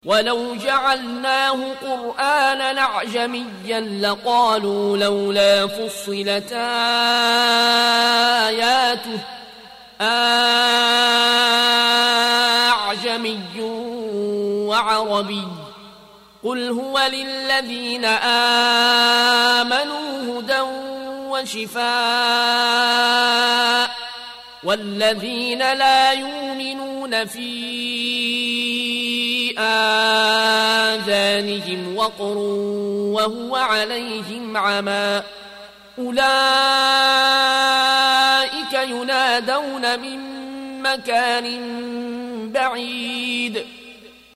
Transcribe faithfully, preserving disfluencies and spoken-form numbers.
ولو جعلناه قرآنا أعجميا لقالوا لولا فصلت آياته أعجمي وعربي قل هو للذين آمنوا هدى وشفاء والذين لا يؤمنون في آذانهم وقر وهو عليهم عمى أولئك ينادون من مكان بعيد